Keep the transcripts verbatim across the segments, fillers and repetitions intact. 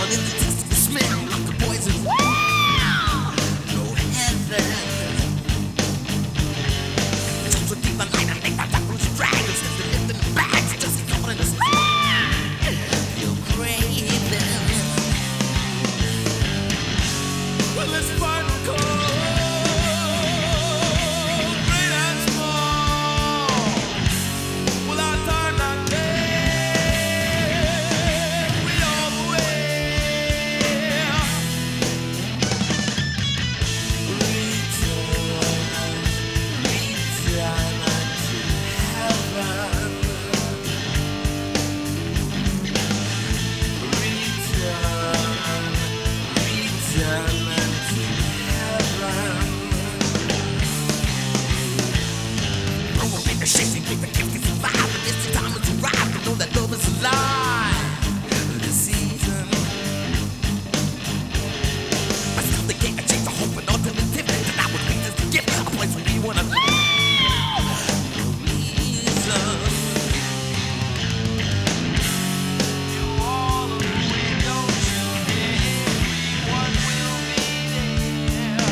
in the taste of the smell of the poison. No heaven. So deep and light and make my darkness dragons that they live in the bags, just all in the sky. Feel craving. Well, it's final call. Great and small. Well, our time not dead. We all the way. Return, return unto heaven. Return, return unto heaven. No one make the shaking, make the gift to survive. But it's the time to arrive to know that love is alive. This season, but still they can't achieve the hope and alternative. And I would make this the gift, a place where we wanna live. No reason. You all away, don't you dare. Everyone will be there.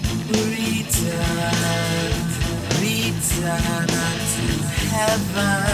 Return, return unto heaven.